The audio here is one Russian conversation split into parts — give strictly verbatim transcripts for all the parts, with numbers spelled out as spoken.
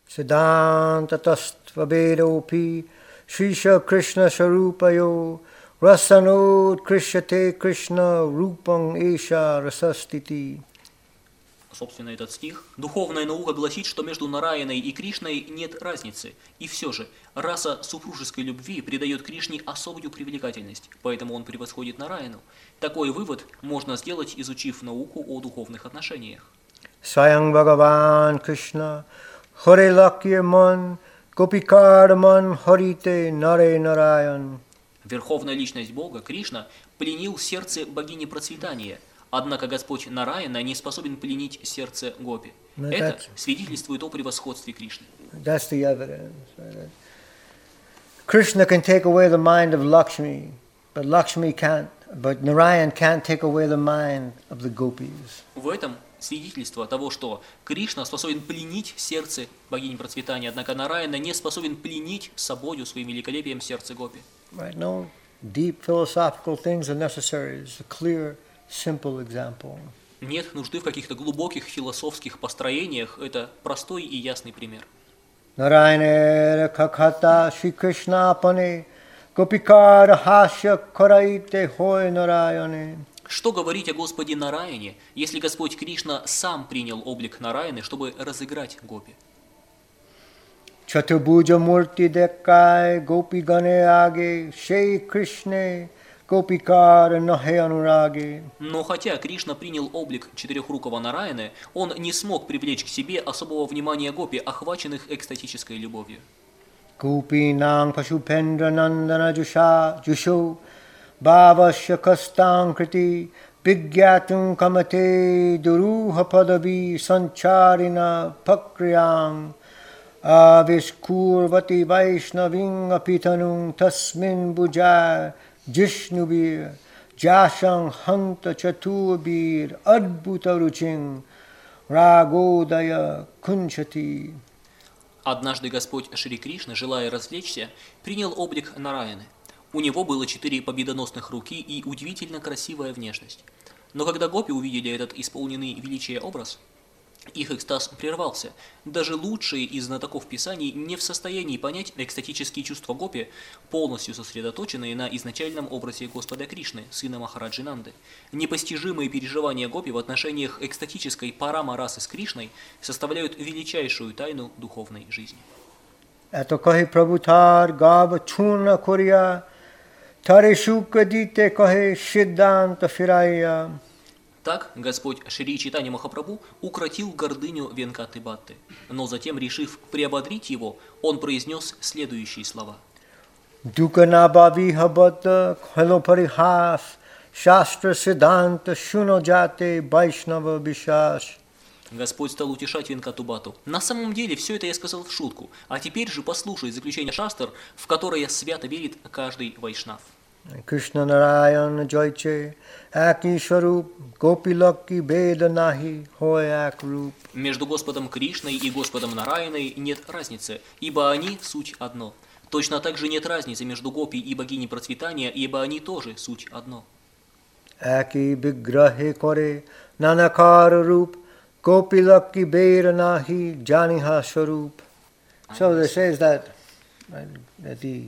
Siddhanta tastva vedopi Shisha Krishna Sharupayo Rasanod Krishyate Krishna Rupang Esha Rasastiti. Собственно, этот стих. Духовная наука гласит, что между Нараяной и Кришной нет разницы. И все же, раса супружеской любви придает Кришне особую привлекательность, поэтому он превосходит Нараяну. Такой вывод можно сделать, изучив науку о духовных отношениях. Sayang Bhagavan Krishna Hare Lakya Man Gopikar Man Harite Nare Narayan. Верховная личность Бога, Кришна, пленил сердце богини процветания. Однако Господь Нараяна не способен пленить сердце Гопи. No, Это свидетельствует о превосходстве Кришны. That's the evidence. Krishna can take away the mind of Lakshmi, but Lakshmi can't, but Narayan can't take away the mind of the gopis. В этом свидетельство того, что Кришна способен пленить сердце богини процветания, однако Нараяна не способен пленить собою, своим великолепием, сердце Гопи. Right? No deep philosophical things are necessary. It's a clear, simple example. Нет нужды в каких-то глубоких философских построениях. Это простой и ясный пример. Narayana kakhata Shri Krishna apane gopikar hasya karaite hoy Narayane. Что говорить о Господе Нараяне, если Господь Кришна сам принял облик Нараяны, чтобы разыграть Гопи? Chaturbuja murti dekkai gopi gane age Shri Krishna gopikar nahe anurage. Но хотя Кришна принял облик четырехрукого Нараяны, он не смог привлечь к себе особого внимания Гопи, охваченных экстатической любовью. Gopi nang pashupendra nandana jusha jusho bhavasya kastang kriti vigyatum kamate duruha padavi sancharina pakriyam aviskurvati vaishnaving apitanung tasmin bujay jishnubir jashang hanta chatubir adbhuta ruching ragodaya kunchati. Однажды Господь Шри Кришна, желая развлечься, принял облик Нараяны. У него было четыре победоносных руки и удивительно красивая внешность. Но когда гопи увидели этот исполненный величия образ, их экстаз прервался. Даже лучшие из знатоков Писаний не в состоянии понять экстатические чувства гопи, полностью сосредоточенные на изначальном образе Господа Кришны, сына Махараджи Нанды. Непостижимые переживания гопи в отношениях экстатической парама-расы с Кришной составляют величайшую тайну духовной жизни. Это кахи прабхутар гава чуна кория таре шука дите кахи сиддханта фирая. Так Господь Шри Чайтанья Махапрабху укротил гордыню Венкаты Бхатты, но затем, решив приободрить его, он произнес следующие слова. Дуканабави хабата халопарихас шастра сиддханта шуноджате вайшнава вишаш. Господь стал утешать Венкату Бхатту. На самом деле, все это я сказал в шутку, а теперь же послушай заключение шастр, в которое свято верит каждый вайшнав. Krishna Narayana Jaiche Aki Sharup Gopi Lakki Beda Nahi Hoy Ak Rup. Между Господом Кришной и Господом Нараяной нет разницы, ибо они суть одно. Точно так же нет разницы между Гопи и богиней процветания, ибо они тоже суть одно. Aki Vigrahe Kore Nanakar Rup Gopi Lakki Beda Nahi Janiha Sharup. So it says that, that the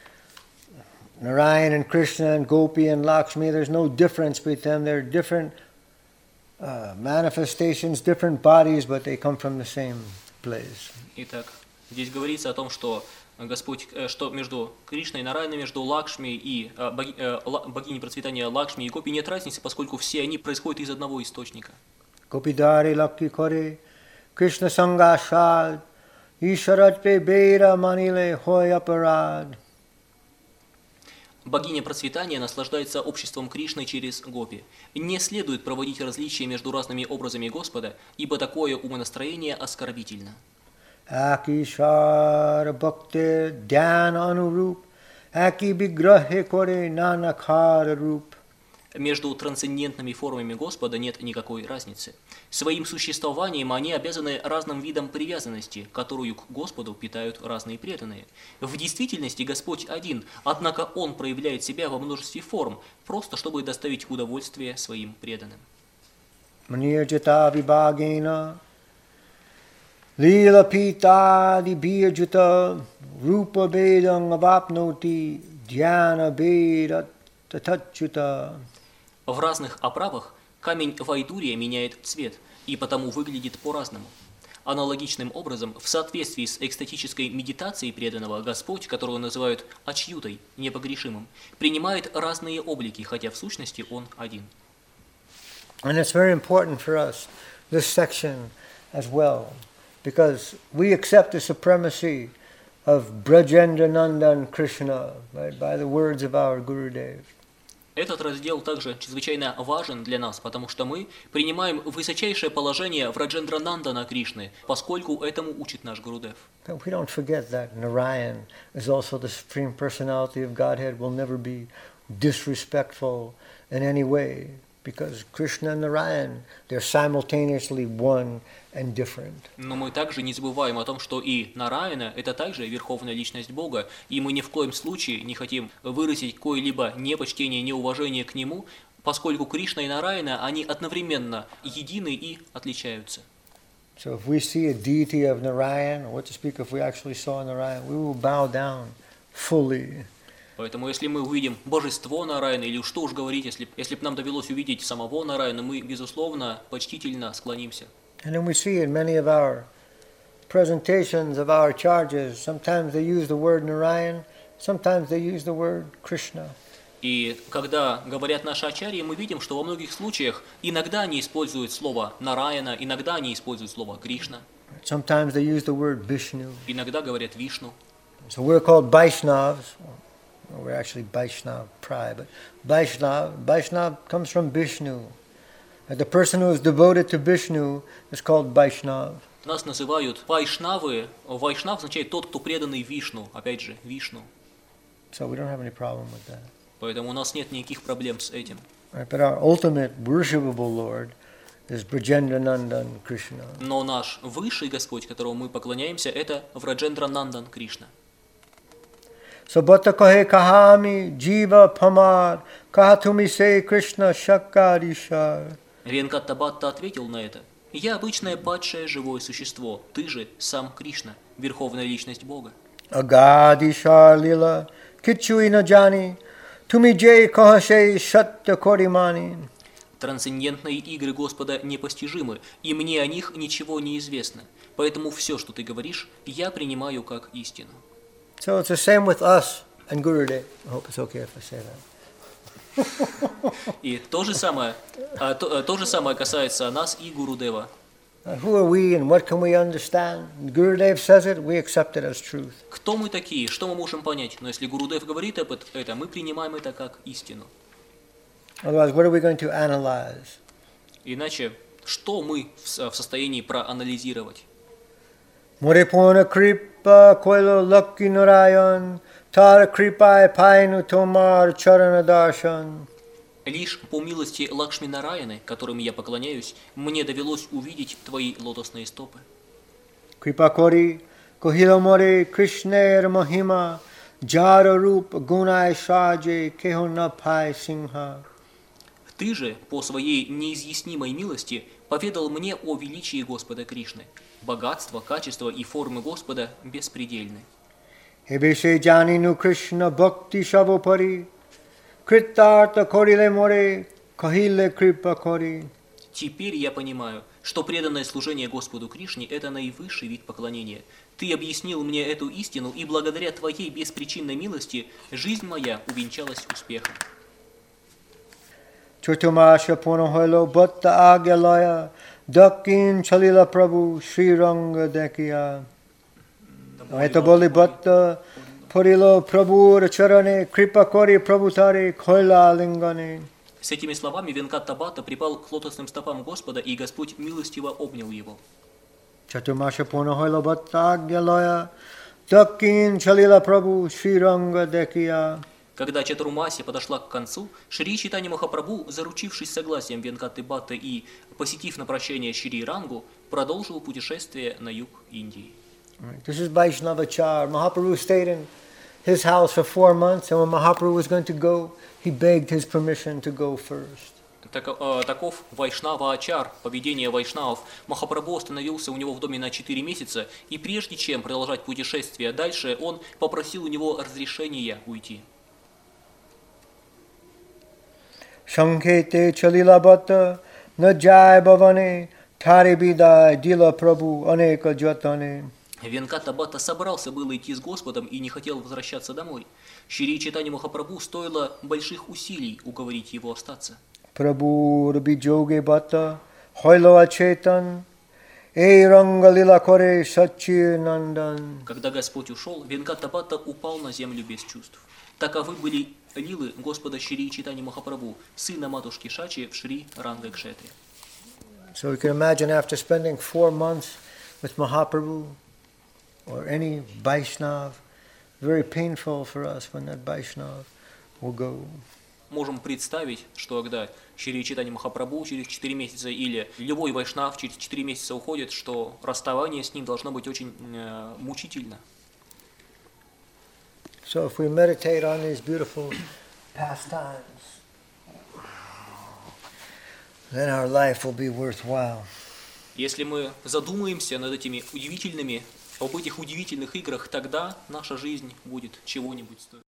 Narayan and Krishna and Gopi and Lakshmi, there's no difference between them. They're different uh, manifestations, different bodies, but they come from the same place. Итак, здесь говорится о том, что Господь, что между Кришной и Нараяной, между Лакшми и э, боги, э, богиней процветания Лакшми и Гопи нет разницы, поскольку все они происходят из одного источника. Gopidaри Lakki Kore Krishna Sangashad Isharat Pe Bera Manile Hoy Aparad. Богиня процветания наслаждается обществом Кришны через Гопи. Не следует проводить различия между разными образами Господа, ибо такое умонастроение оскорбительно. Akishar Bhakti Dhyan Anurup Aki Vigrahe Kore Nanakar Rup. Между трансцендентными формами Господа нет никакой разницы. Своим существованием они обязаны разным видам привязанности, которую к Господу питают разные преданные. В действительности Господь один, однако Он проявляет себя во множестве форм, просто чтобы доставить удовольствие своим преданным. Lila Pitadi Birjuta Rupa Bedang Avapnoti Dhyana Beda Tatachuta. В разных оправах камень вайдурия меняет цвет и потому выглядит по-разному. Аналогичным образом, в соответствии с экстатической медитацией преданного, Господь, которого называют ачьютой, непогрешимым, принимает разные облики, хотя в сущности Он один. And it's very important for us, this section as well, because we accept the supremacy of Brajendra Nandan Krishna, right, by the words of our Gurudev. Этот раздел также чрезвычайно важен для нас, потому что мы принимаем высочайшее положение Враджендра Нандана Кришны, поскольку этому учит наш Гурудев. We don't forget that Narayan is also the Supreme Personality of Godhead, will never be disrespectful in any way, because Krishna and Narayan, they're simultaneously one and different. Но мы также не забываем о том, что и Нараяна – это также верховная личность Бога, и мы ни в коем случае не хотим выразить какое-либо непочтение, неуважение к Нему, поскольку Кришна и Нараяна, они одновременно едины и отличаются. So if we see a deity of Narayan, or what to speak if we actually saw Narayan, we will bow down fully. Поэтому, если мы увидим божество Нараяна, или что уж говорить, если, если бы нам довелось увидеть самого Нараяна, мы, безусловно, почтительно склонимся. And then we see in many of our presentations of our charges, sometimes they use the word Narayan, sometimes they use the word Krishna. И когда говорят наши ачарьи, мы видим, что во многих случаях иногда они используют слово Нараяна, иногда они используют слово Кришна. Sometimes they use the word Vishnu. Иногда говорят Вишну. So we're called Vaishnavas. Well, we're actually Vaishnav Prai, but Vaishnav, Vaishnav comes from Vishnu. And the person who is devoted to Vishnu is called Vaishnav. Нас называют Вайшнавы. Вайшнав означает тот, кто преданный Вишну. Опять же, Вишну. So we don't have any problem with that. Поэтому у нас нет никаких проблем с этим. Right, but our ultimate worshipable Lord is Brajendra Nandan Krishna. Но наш высший Господь, которому мы поклоняемся, это Враджендра Нандан Кришна. So bata kahe kahami jiva pamar kahatumi se Krishna shakkarishar. Венкаттабатта ответил на это. «Я обычное падшее живое существо, ты же сам Кришна, верховная личность Бога». Agadishar lila kichui na jani tumi jay kahashe shatta korimani. Трансцендентные игры Господа непостижимы, и мне о них ничего не известно. Поэтому все, что ты говоришь, я принимаю как истину. So it's the same with us and Gurudev. I hope it's okay if I say that. И то же самое, а, то, то же самое касается нас и Гурудева. Who are we and what can we understand? Gurudev says it, we accept it as truth. Кто мы такие, что мы можем понять? Но если Гурудев говорит об этом, мы принимаем это как истину. Otherwise, what are we going to analyze? Иначе, что мы в, в состоянии проанализировать? Muripona kripa koilo lucky narayan tar kripai painu tomar charana darshan. Лишь по милости Лакшми Нараяны, которым я поклоняюсь, мне довелось увидеть твои лотосные стопы. Kripa kori kohilo more krishner mahima jara rup gunai saje kehona pai singha. Ты же, по своей неизъяснимой милости, поведал мне о величии Господа Кришны. Богатство, качество и формы Господа беспредельны. Hebeshe janinu Krishna bhakti shavopari kritartha korile more kahile kripa kori. Теперь я понимаю, что преданное служение Господу Кришне – это наивысший вид поклонения. Ты объяснил мне эту истину, и благодаря твоей беспричинной милости жизнь моя увенчалась успехом. Chutumasha punohelo bhatta agyalaya dakin chalila prabhu Sri Ranga dekhiya. Eta boli bhatta purilo prabhu charane kripa kori prabhutare khoila lingane. С этими словами Венкаттабатта припал к лотосным стопам Господа, и Господь милостиво обнял его. Chutumasha punohelo bhatta agyalaya dakin chalila prabhu Sri Ranga dekhiya. Когда Чатурмаси подошла к концу, Шри Чайтанья Махапрабху, заручившись согласием Венкатты Бхатты и посетив на прощание Шри Рангу, продолжил путешествие на юг Индии. This is Vaishnavachar. Mahaprabhu stayed in his house for four months, and when Mahaprabhu was going to go, he begged his permission to go first. Так, э, таков вайшнава-ачар, поведение вайшнавов. Махапрабху остановился у него в доме на четыре месяца, и прежде чем продолжать путешествие дальше, он попросил у него разрешения уйти. Shankete chalila bhatta na jai bhavane thare bidai dila prabhu aneka jatane. Венката Бхатта собрался было идти с Господом и не хотел возвращаться домой. Шри Чайтанья Махапрабху стоило больших усилий уговорить его остаться. Prabhu rabi joge bhatta hoilo achetan ei rangalila kore sachi nandan. Когда Господь ушел, Венката Бхатта упал на землю без чувств. Таковы были лилы Господа Шри Чайтанья Махапрабху, сына матушки Шачи в Шри Ранга Кшетре. So you can imagine after spending four months with Mahaprabhu or any Vaishnav, very painful for us when that Vaishnav will go. Можем представить, что когда Шри Чайтанья Махапрабху через четыре месяца или любой вайшнав через четыре месяца уходит, что расставание с ним должно быть очень э, мучительно. So if we meditate on these beautiful pastimes, then our life will be worthwhile. Если мы задумаемся над этими удивительными, об этих удивительных играх, тогда наша жизнь будет чего-нибудь стоить.